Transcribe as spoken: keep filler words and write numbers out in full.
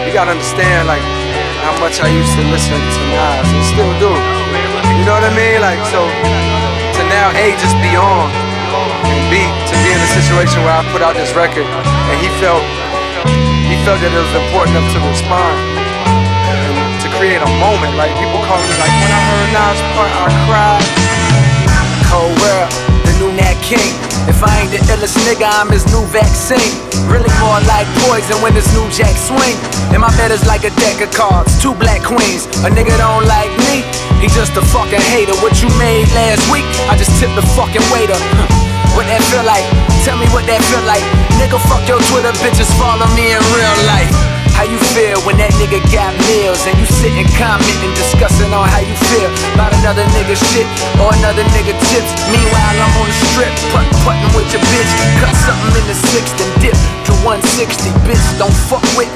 you gotta understand, like, how much I used to listen to Nas and still do. You know what I mean? Like, so to now A, just be on, and B, to be in a situation where I put out this record and he felt he felt that it was important enough to respond and to create a moment. Like, people call me like, when I heard Nas part, I cried. Cold World, the new Nat King. If I ain't the illest nigga, I'm his new vaccine. Really more like poison when this new jack swing. And my bed is like a deck of cards, two black queens. A nigga don't like me, he just a fucking hater. What you made last week, I just tipped the fucking waiter. What that feel like? Tell me what that feel like. Nigga, fuck your Twitter, bitches follow me in real life. How you feel when that nigga got meals and you sitting commenting, discussing on how you feel about another nigga shit or another nigga tips? Meanwhile, I'm on the strip, putt putting with your bitch. Cut something in the sixth and dip to one sixty. Bitch, don't fuck with